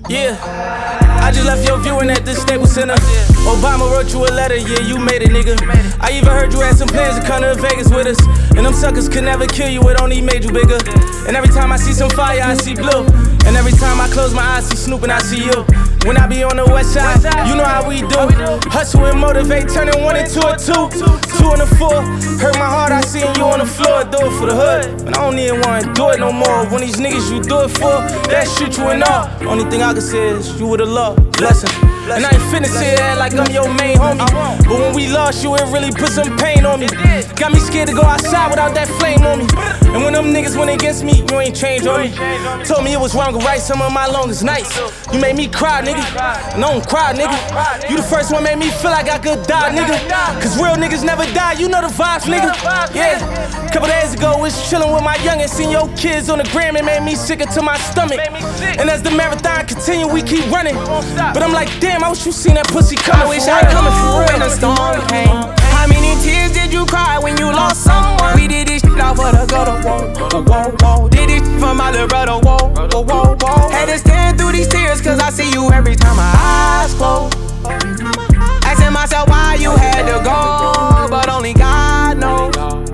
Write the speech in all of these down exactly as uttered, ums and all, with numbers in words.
Yeah, I just left your viewing at the Staples Center. Obama wrote you a letter, yeah, you made it, nigga. I even heard you had some plans to come to Vegas with us. And them suckers could never kill you, it only made you bigger. And every time I see some fire, I see blue. And every time I close my eyes, see Snoop and I see you. When I be on the west side, you know how we do. Hustle and motivate, turning one into a two. Two and a four, hurt my heart, I seen you on the floor. Do it for the hood, but I don't even wanna do it no more. When these niggas you do it for, that shoot you and all. Only thing I can say is, you would've loved, blessing. And I ain't finna sit here like I'm your main homie. But when we lost you, it really put some pain on me. Got me scared to go outside without that flame on me. And when them niggas went against me, you ain't changed on me. Told me it was wrong to write some of my longest nights. You made me cry, nigga. And I don't cry, nigga. You the first one made me feel like I could die, nigga. Cause real niggas never die, you know the vibes, nigga. Yeah. Couple days ago, was chillin' with my youngin'. Seen your kids on the gram, it made me sicker to my stomach. And as the marathon continue, we keep running. But I'm like, damn, I wish you seen that pussy coming. I wish I coming for real when the storm came. How many tears did you cry when you lost someone? We did this shit off of the gutter, whoa, whoa, whoa. Did this shit for my little brother, whoa, whoa, whoa, whoa. Had to stand through these tears cause I see you every time my eyes close. Asking myself why you had to go, but only God knows.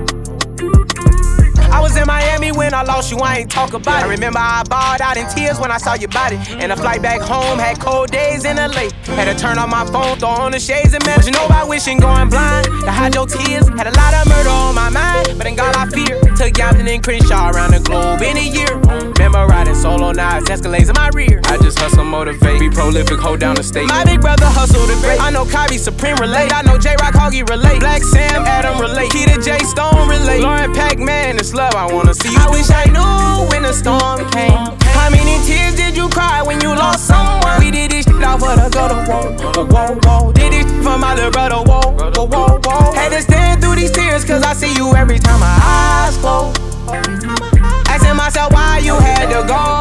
I was in Miami when I lost you, I ain't talk about it. I remember I bawled out in tears when I saw your body. And the flight back home had cold days in L A. Had to turn off my phone, throw on the shades and manage. You know about wishing going blind, to hide your tears. Had a lot of murder on my mind, but in God I fear. Took Yampton and Crenshaw around the globe in a year. Remember riding solo knives, Escalades in my rear. I just hustle, motivate, be prolific, hold down the state. My big brother hustled the great. I know Kyrie Supreme relate. I know J-Rock Hoggy relate. Black Sam Adam relate. Keita J Stone relate. Lauren Pac-Man, it's love I wanna see you. I wish I knew when the storm came. How many tears did you cry when you lost someone? We did this shit off of the gutter, whoa, whoa, whoa. Did this shit for my little brother, whoa, whoa, whoa, whoa. Had to stand through these tears cause I see you every time my eyes close. Asking myself why you had to go,